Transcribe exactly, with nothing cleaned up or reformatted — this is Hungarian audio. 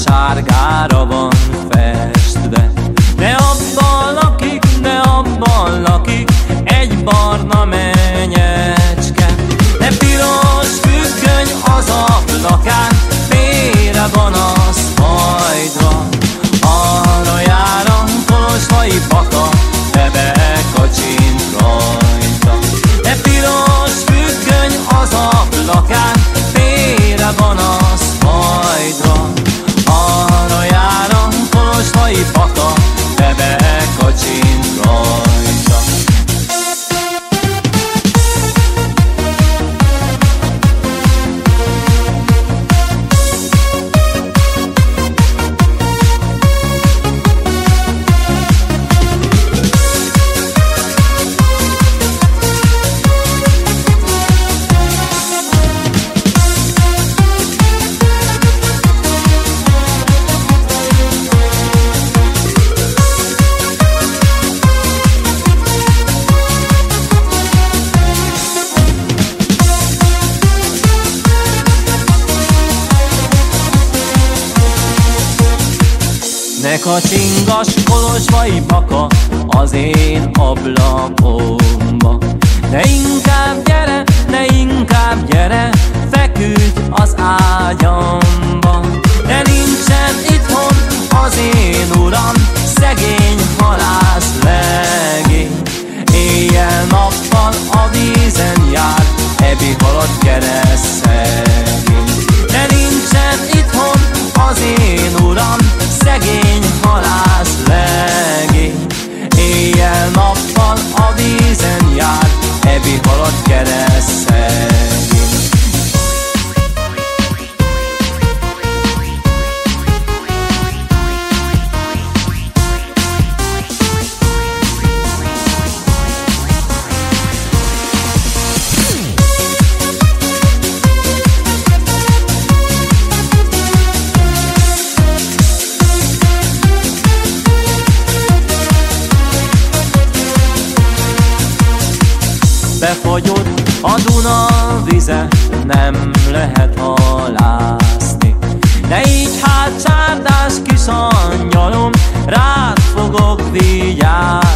sárgára van festve. De abban lakik, de abban lakik egy barna menyecske. De piros függöny az ablakán, félre van az hajdva. Arra jár a kolozsvai baka, de bekacsint rajta. De piros függöny az ablakán, félre van az hajdva. Arra jár a kolozsvai baka, de bekacsint rajta. Ne kacsingas kolozsvai baka az én ablakomba. Ne inkább gyere, ne inkább gyere, feküdj az ágyamba. De nincsen itthon az én uram, szegény halász legény. Éjjel-nappal a vízen jár, ebi halott keresztszegény. De nincsen itthon az én uram, szegény halász legény. Éjjel-nappal a vízen jár, ebi halott keresztszegény. Befagyott a Duna vize, nem lehet halászni. De így hát csárdás kis angyalom, rád fogok vigyázni.